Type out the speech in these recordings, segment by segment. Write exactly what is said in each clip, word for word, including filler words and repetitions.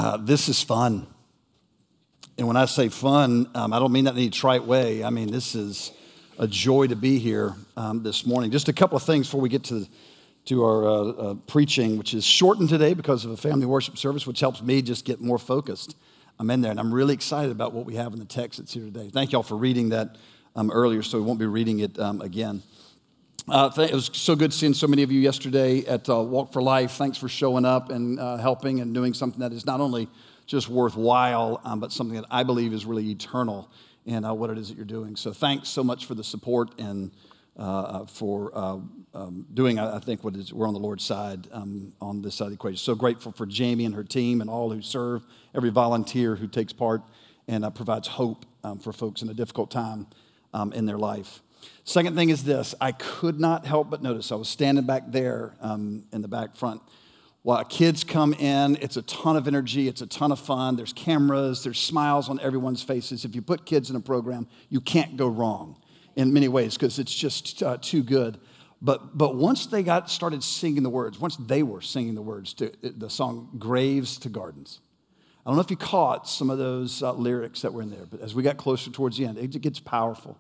Uh, this is fun. And when I say fun, um, I don't mean that in any trite way. I mean, this is a joy to be here um, this morning. Just a couple of things before we get to, to our uh, uh, preaching, which is shortened today because of a family worship service, which helps me just get more focused. I'm in there, and I'm really excited about what we have in the text that's here today. Thank y'all for reading that um, earlier, so we won't be reading it um, again. Uh, th- it was so good seeing so many of you yesterday at uh, Walk for Life. Thanks for showing up and uh, helping and doing something that is not only just worthwhile, um, but something that I believe is really eternal in uh, what it is that you're doing. So thanks so much for the support and uh, for uh, um, doing, I think, what is, we're on the Lord's side um, on this side of the equation. So grateful for Jamie and her team and all who serve, every volunteer who takes part and uh, provides hope um, for folks in a difficult time um, in their life. Second thing is this. I could not help but notice. I was standing back there um, in the back front. While kids come in, it's a ton of energy. It's a ton of fun. There's cameras. There's smiles on everyone's faces. If you put kids in a program, you can't go wrong in many ways because it's just uh, too good. But but once they got started singing the words, once they were singing the words to the song Graves to Gardens, I don't know if you caught some of those uh, lyrics that were in there, but as we got closer towards the end, it gets powerful.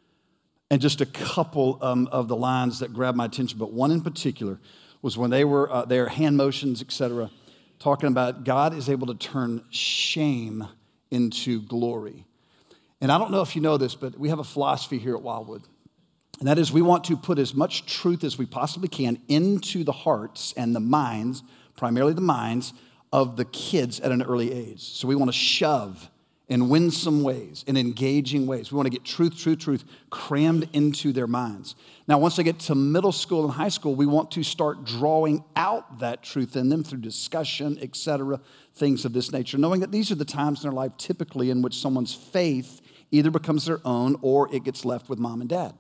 And just a couple um, of the lines that grabbed my attention, but one in particular was when they were uh, their hand motions, et cetera, talking about God is able to turn shame into glory. And I don't know if you know this, but we have a philosophy here at Wildwood, and that is we want to put as much truth as we possibly can into the hearts and the minds, primarily the minds, of the kids at an early age. So we want to shove in winsome ways, in engaging ways. We want to get truth, truth, truth crammed into their minds. Now, once they get to middle school and high school, we want to start drawing out that truth in them through discussion, et cetera, things of this nature, knowing that these are the times in their life typically in which someone's faith either becomes their own or it gets left with mom and dad.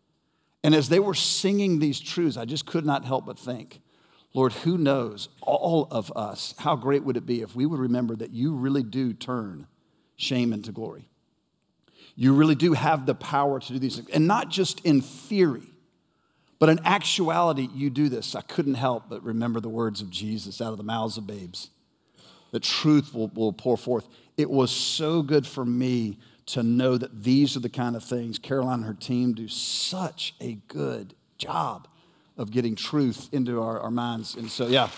And as they were singing these truths, I just could not help but think, Lord, who knows, all of us, how great would it be if we would remember that you really do turn shame into glory. You really do have the power to do these things. And not just in theory, but in actuality, you do this. I couldn't help but remember the words of Jesus out of the mouths of babes. The truth will, will pour forth. It was so good for me to know that these are the kind of things Caroline and her team do such a good job of getting truth into our, our minds. And so, yeah.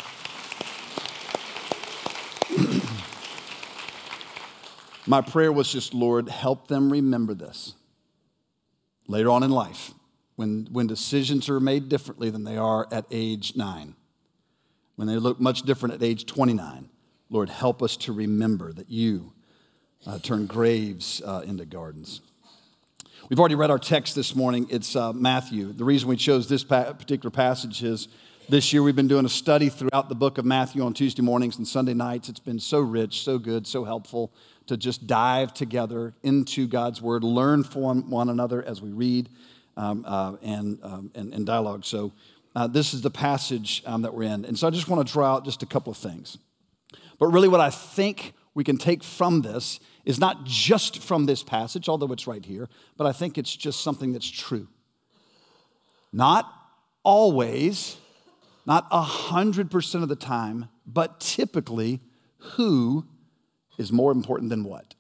My prayer was just, Lord, help them remember this later on in life when, when decisions are made differently than they are at age nine, when they look much different at age twenty-nine. Lord, help us to remember that you uh, turn graves uh, into gardens. We've already read our text this morning. It's uh, Matthew. The reason we chose this pa- particular passage is this year we've been doing a study throughout the book of Matthew on Tuesday mornings and Sunday nights. It's been so rich, so good, so helpful to just dive together into God's word, learn from one another as we read um, uh, and, um, and, and dialogue. So uh, this is the passage um, that we're in. And so I just want to draw out just a couple of things. But really what I think we can take from this is not just from this passage, although it's right here, but I think it's just something that's true. Not always, not one hundred percent of the time, but typically who is more important than what?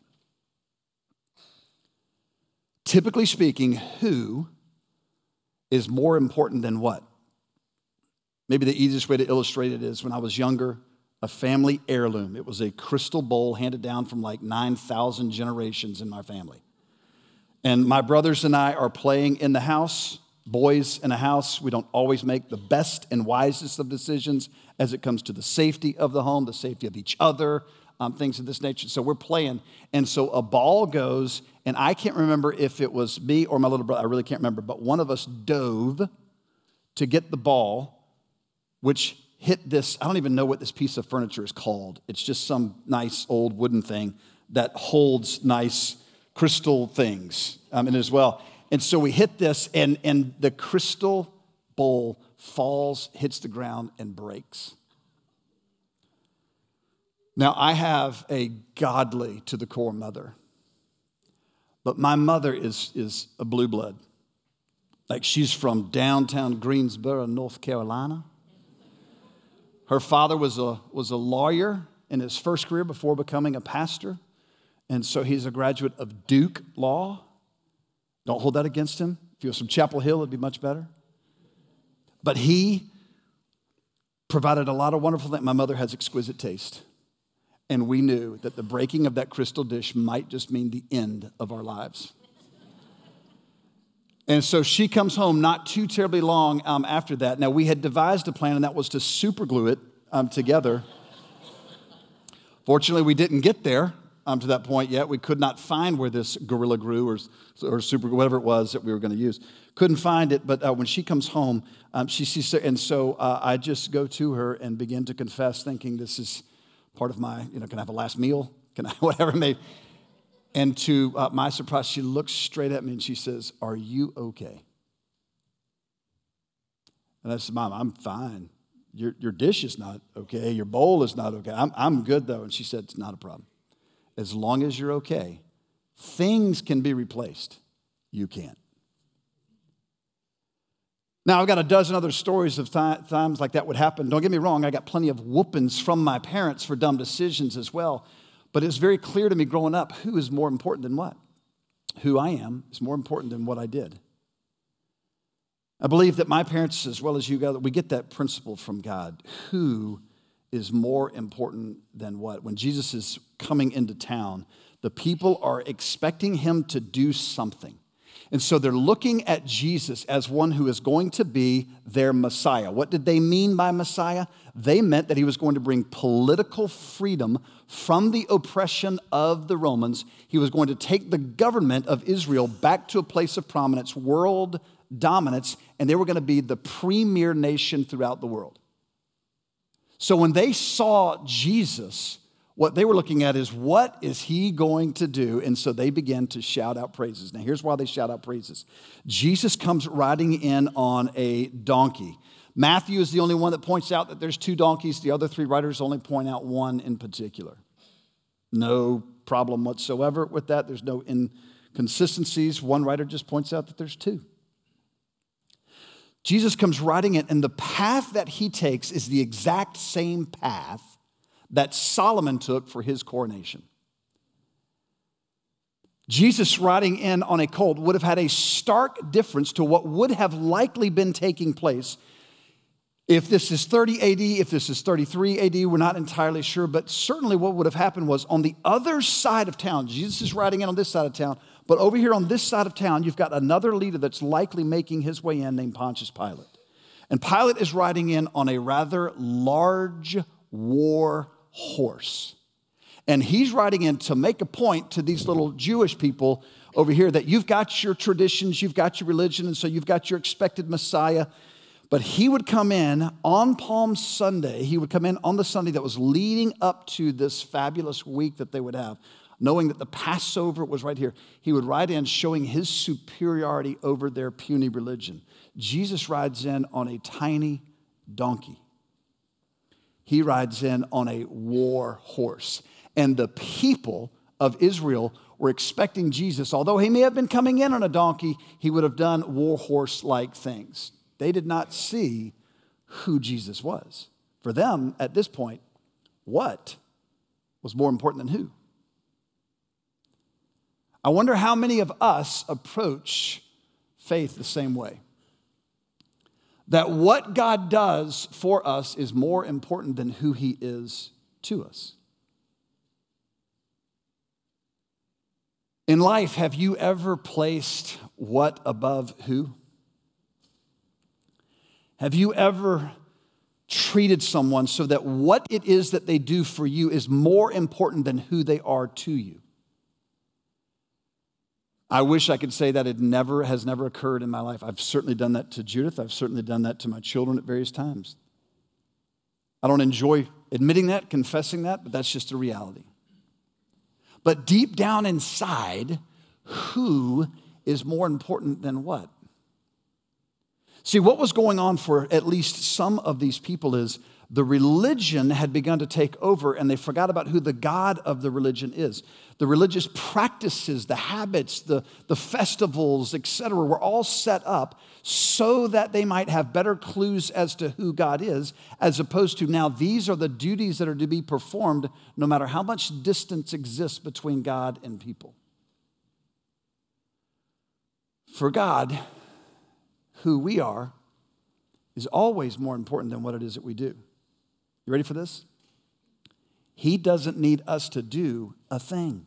Typically speaking, who is more important than what? Maybe the easiest way to illustrate it is when I was younger, a family heirloom. It was a crystal bowl handed down from like nine thousand generations in my family. And my brothers and I are playing in the house, boys in a house. We don't always make the best and wisest of decisions as it comes to the safety of the home, the safety of each other, Um, things of this nature. So we're playing. And so a ball goes, and I can't remember if it was me or my little brother. I really can't remember. But one of us dove to get the ball, which hit this. I don't even know what this piece of furniture is called. It's just some nice old wooden thing that holds nice crystal things um, in it as well. And so we hit this, and, and the crystal bowl falls, hits the ground, and breaks. Now, I have a godly to the core mother, but my mother is, is a blue blood. Like she's from downtown Greensboro, North Carolina. Her father was a, was a lawyer in his first career before becoming a pastor. And so he's a graduate of Duke Law. Don't hold that against him. If he was from Chapel Hill, it'd be much better. But he provided a lot of wonderful things. My mother has exquisite taste. And we knew that the breaking of that crystal dish might just mean the end of our lives. And so she comes home not too terribly long um, after that. Now, we had devised a plan, and that was to super glue it um, together. Fortunately, we didn't get there um, to that point yet. We could not find where this Gorilla Glue or, or super glue, whatever it was that we were going to use. Couldn't find it, but uh, when she comes home, um, she sees, and so uh, I just go to her and begin to confess, thinking this is part of my, you know, can I have a last meal? Can I, whatever it may be. And to uh, my surprise, she looks straight at me and she says, "Are you okay?" And I said, "Mom, I'm fine. Your, your dish is not okay. Your bowl is not okay. I'm, I'm good, though." And she said, "It's not a problem. As long as you're okay, things can be replaced. You can't." Now, I've got a dozen other stories of th- times like that would happen. Don't get me wrong, I got plenty of whoopings from my parents for dumb decisions as well. But it's very clear to me growing up, who is more important than what? Who I am is more important than what I did. I believe that my parents, as well as you guys, we get that principle from God. Who is more important than what? When Jesus is coming into town, the people are expecting him to do something. And so they're looking at Jesus as one who is going to be their Messiah. What did they mean by Messiah? They meant that he was going to bring political freedom from the oppression of the Romans. He was going to take the government of Israel back to a place of prominence, world dominance, and they were going to be the premier nation throughout the world. So when they saw Jesus, what they were looking at is, what is he going to do? And so they began to shout out praises. Now, here's why they shout out praises. Jesus comes riding in on a donkey. Matthew is the only one that points out that there's two donkeys. The other three writers only point out one in particular. No problem whatsoever with that. There's no inconsistencies. One writer just points out that there's two. Jesus comes riding in, and the path that he takes is the exact same path that Solomon took for his coronation. Jesus riding in on a colt would have had a stark difference to what would have likely been taking place. If this is thirty A D, if this is thirty-three A D, we're not entirely sure, but certainly what would have happened was on the other side of town, Jesus is riding in on this side of town, but over here on this side of town, you've got another leader that's likely making his way in named Pontius Pilate. And Pilate is riding in on a rather large war horse. And he's riding in to make a point to these little Jewish people over here that you've got your traditions, you've got your religion, and so you've got your expected Messiah. But he would come in on Palm Sunday. He would come in on the Sunday that was leading up to this fabulous week that they would have, knowing that the Passover was right here. He would ride in showing his superiority over their puny religion. Jesus rides in on a tiny donkey. He rides in on a war horse. And the people of Israel were expecting Jesus, although he may have been coming in on a donkey, he would have done war horse-like things. They did not see who Jesus was. For them, at this point, what was more important than who? I wonder how many of us approach faith the same way. That what God does for us is more important than who he is to us. In life, have you ever placed what above who? Have you ever treated someone so that what it is that they do for you is more important than who they are to you? I wish I could say that it never has never occurred in my life. I've certainly done that to Judith. I've certainly done that to my children at various times. I don't enjoy admitting that, confessing that, but that's just a reality. But deep down inside, who is more important than what? See, what was going on for at least some of these people is The religion had begun to take over, and they forgot about who the God of the religion is. The religious practices, the habits, the, the festivals, et cetera, were all set up so that they might have better clues as to who God is, as opposed to now these are the duties that are to be performed no matter how much distance exists between God and people. For God, who we are, is always more important than what it is that we do. You ready for this? He doesn't need us to do a thing.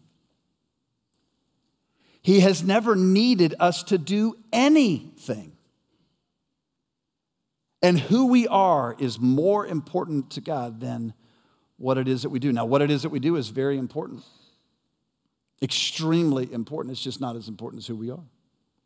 He has never needed us to do anything. And who we are is more important to God than what it is that we do. Now, what it is that we do is very important. Extremely important. It's just not as important as who we are.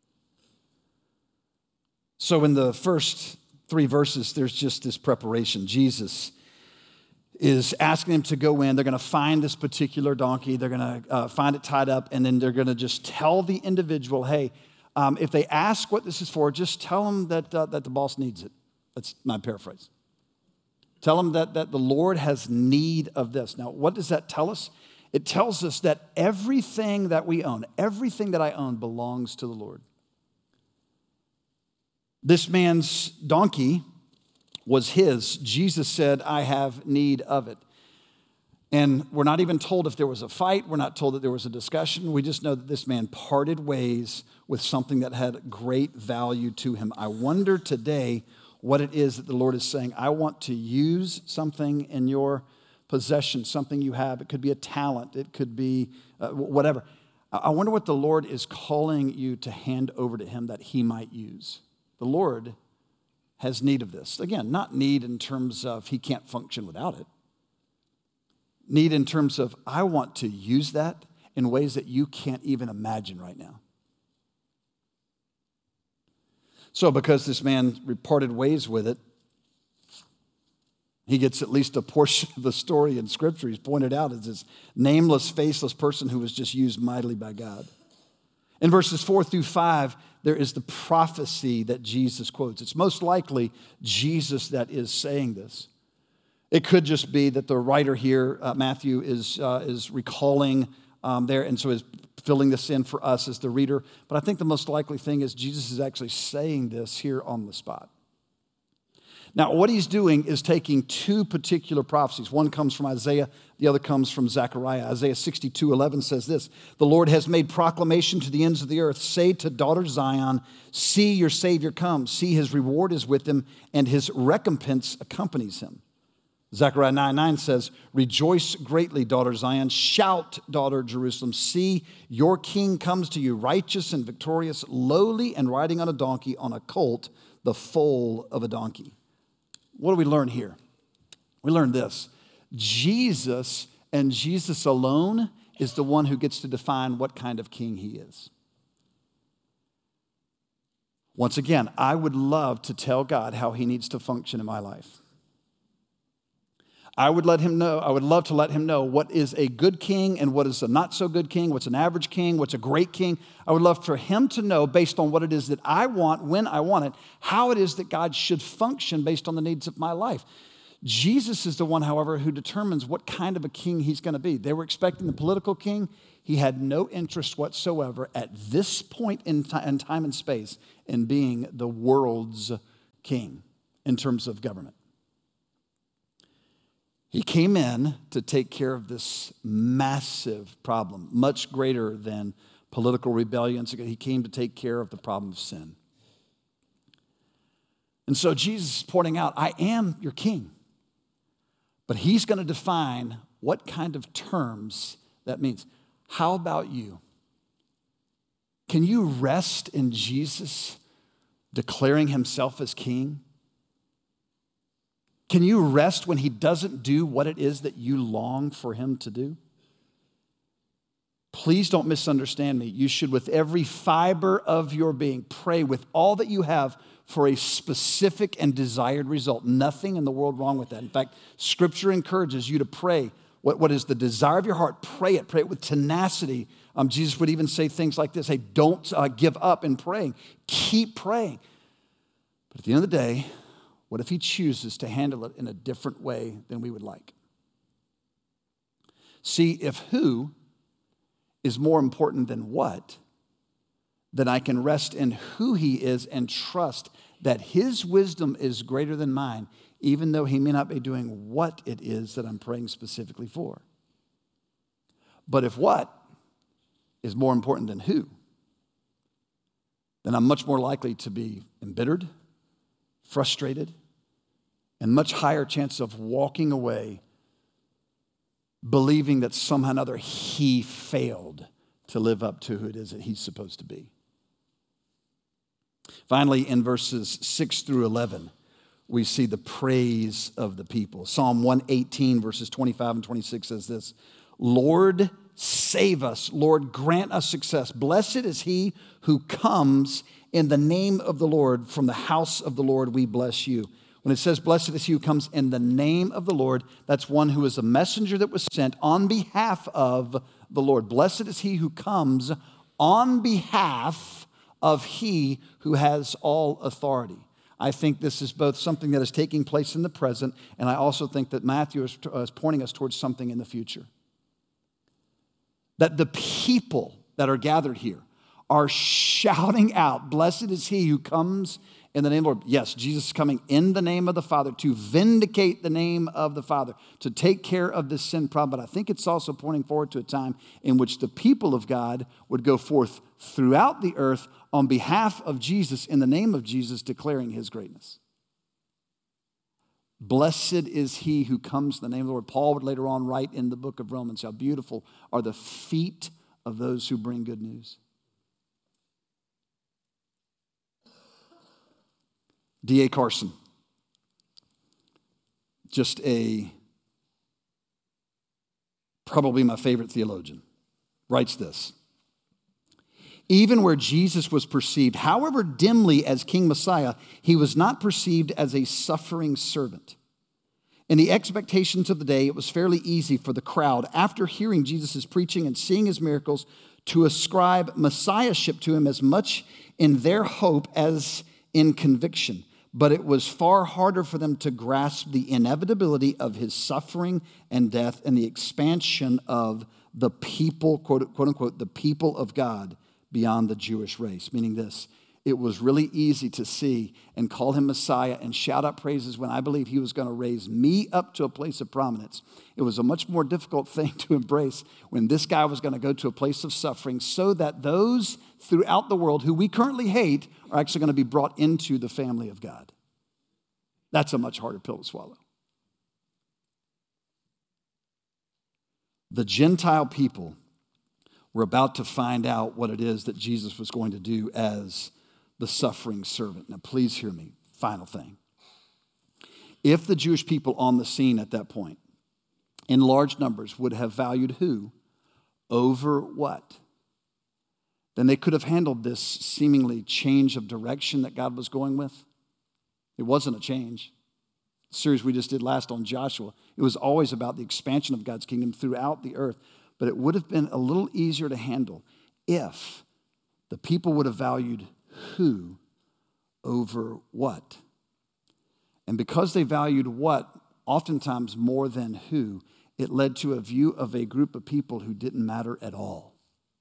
So in the first three verses, there's just this preparation. Jesus is asking them to go in. They're going to find this particular donkey. They're going to uh, find it tied up, and then they're going to just tell the individual, hey, um, if they ask what this is for, just tell them that, uh, that the boss needs it. That's my paraphrase. Tell them that, that the Lord has need of this. Now, what does that tell us? It tells us that everything that we own, everything that I own belongs to the Lord. This man's donkey was his. Jesus said, I have need of it. And we're not even told if there was a fight. We're not told that there was a discussion. We just know that this man parted ways with something that had great value to him. I wonder today what it is that the Lord is saying. I want to use something in your possession, something you have. It could be a talent. It could be uh, whatever. I wonder what the Lord is calling you to hand over to him that he might use. The Lord has need of this. Again, not need in terms of he can't function without it. Need in terms of I want to use that in ways that you can't even imagine right now. So because this man parted ways with it, he gets at least a portion of the story in Scripture. He's pointed out as this nameless, faceless person who was just used mightily by God. In verses four through five, there is the prophecy that Jesus quotes. It's most likely Jesus that is saying this. It could just be that the writer here, uh, Matthew, is, uh, is recalling um, there, and so is filling this in for us as the reader. But I think the most likely thing is Jesus is actually saying this here on the spot. Now, what he's doing is taking two particular prophecies. One comes from Isaiah, the other comes from Zechariah. Isaiah sixty-two eleven says this, the Lord has made proclamation to the ends of the earth. Say to daughter Zion, see your Savior comes. See his reward is with him, and his recompense accompanies him. Zechariah nine nine says, rejoice greatly, daughter Zion. Shout, daughter Jerusalem. See, your king comes to you, righteous and victorious, lowly and riding on a donkey, on a colt, the foal of a donkey. What do we learn here? We learn this. Jesus and Jesus alone is the one who gets to define what kind of king he is. Once again, I would love to tell God how he needs to function in my life. I would let him know, I would love to let him know what is a good king and what is a not so good king, what's an average king, what's a great king. I would love for him to know, based on what it is that I want, when I want it, how it is that God should function based on the needs of my life. Jesus is the one, however, who determines what kind of a king he's going to be. They were expecting the political king. He had no interest whatsoever at this point in time and space in being the world's king in terms of government. He came in to take care of this massive problem, much greater than political rebellions. He came to take care of the problem of sin. And so Jesus is pointing out, I am your king. But he's going to define what kind of terms that means. How about you? Can you rest in Jesus declaring himself as king? Can you rest when he doesn't do what it is that you long for him to do? Please don't misunderstand me. You should, with every fiber of your being, pray with all that you have for a specific and desired result. Nothing in the world wrong with that. In fact, Scripture encourages you to pray what, what is the desire of your heart. Pray it. Pray it with tenacity. Um, Jesus would even say things like this. Hey, don't uh, give up in praying. Keep praying. But at the end of the day, What if he chooses to handle it in a different way than we would like? See, if who is more important than what, then I can rest in who he is and trust that his wisdom is greater than mine, even though he may not be doing what it is that I'm praying specifically for. But if what is more important than who, then I'm much more likely to be embittered, frustrated, and much higher chance of walking away believing that somehow or another he failed to live up to who it is that he's supposed to be. Finally, in verses six through eleven, we see the praise of the people. Psalm one eighteen, verses twenty-five and twenty-six says this, Lord, save us. Lord, grant us success. Blessed is he who comes in the name of the Lord. From the house of the Lord, we bless you. When it says, blessed is he who comes in the name of the Lord, that's one who is a messenger that was sent on behalf of the Lord. Blessed is he who comes on behalf of he who has all authority. I think this is both something that is taking place in the present, and I also think that Matthew is, is pointing us towards something in the future. That the people that are gathered here are shouting out, blessed is he who comes in the name of the Lord. Yes, Jesus is coming in the name of the Father to vindicate the name of the Father, to take care of this sin problem. But I think it's also pointing forward to a time in which the people of God would go forth throughout the earth on behalf of Jesus, in the name of Jesus, declaring his greatness. Blessed is he who comes in the name of the Lord. Paul would later on write in the book of Romans, how beautiful are the feet of those who bring good news. D A Carson, just a, probably my favorite theologian, writes this. Even where Jesus was perceived, however dimly, as King Messiah, he was not perceived as a suffering servant. In the expectations of the day, it was fairly easy for the crowd, after hearing Jesus' preaching and seeing his miracles, to ascribe messiahship to him as much in their hope as in conviction. But it was far harder for them to grasp the inevitability of his suffering and death and the expansion of the people, quote, quote unquote, the people of God beyond the Jewish race. Meaning this, it was really easy to see and call him Messiah and shout out praises when I believe he was going to raise me up to a place of prominence. It was a much more difficult thing to embrace when this guy was going to go to a place of suffering so that those throughout the world who we currently hate are actually going to be brought into the family of God. That's a much harder pill to swallow. The Gentile people were about to find out what it is that Jesus was going to do as the suffering servant. Now, please hear me. Final thing. If the Jewish people on the scene at that point, in large numbers, would have valued who over what, then they could have handled this seemingly change of direction that God was going with. It wasn't a change. The series we just did last on Joshua, it was always about the expansion of God's kingdom throughout the earth. But it would have been a little easier to handle if the people would have valued who over what. And because they valued what oftentimes more than who, it led to a view of a group of people who didn't matter at all.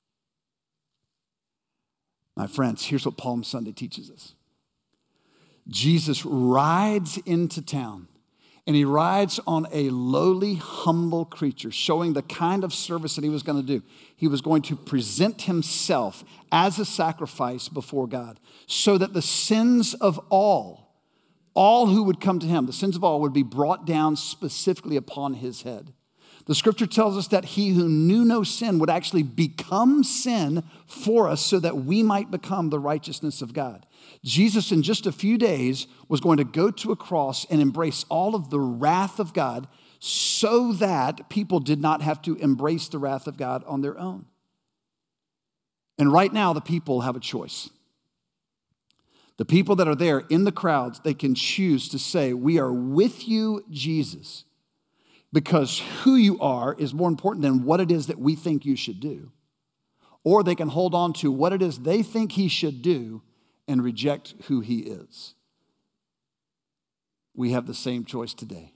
My friends, here's what Palm Sunday teaches us. Jesus rides into town. And he rides on a lowly, humble creature, showing the kind of service that he was going to do. He was going to present himself as a sacrifice before God so that the sins of all, all who would come to him, the sins of all would be brought down specifically upon his head. The scripture tells us that he who knew no sin would actually become sin for us so that we might become the righteousness of God. Jesus, in just a few days, was going to go to a cross and embrace all of the wrath of God so that people did not have to embrace the wrath of God on their own. And right now, the people have a choice. The people that are there in the crowds, they can choose to say, we are with you, Jesus, because who you are is more important than what it is that we think you should do. Or they can hold on to what it is they think he should do and reject who he is. we have the same choice today.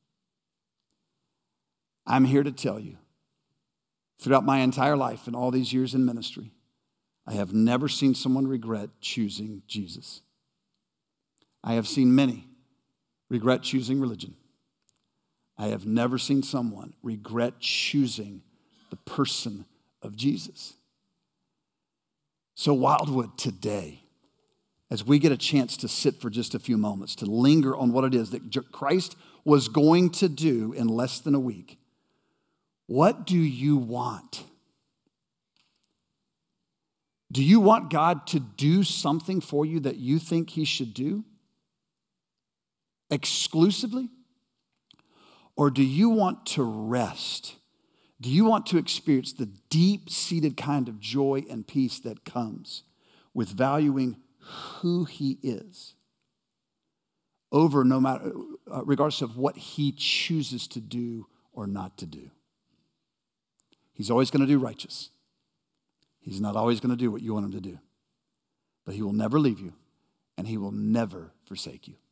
I'm here to tell you, throughout my entire life and all these years in ministry, I have never seen someone regret choosing Jesus. I have seen many regret choosing religion. I have never seen someone regret choosing the person of Jesus. So Wildwood, today, as we get a chance to sit for just a few moments, to linger on what it is that Christ was going to do in less than a week, what do you want? Do you want God to do something for you that you think he should do exclusively? Or do you want to rest? Do you want to experience the deep-seated kind of joy and peace that comes with valuing who he is over no matter, uh, regardless of what he chooses to do or not to do? He's always going to do righteous. He's not always going to do what you want him to do. But he will never leave you, and he will never forsake you.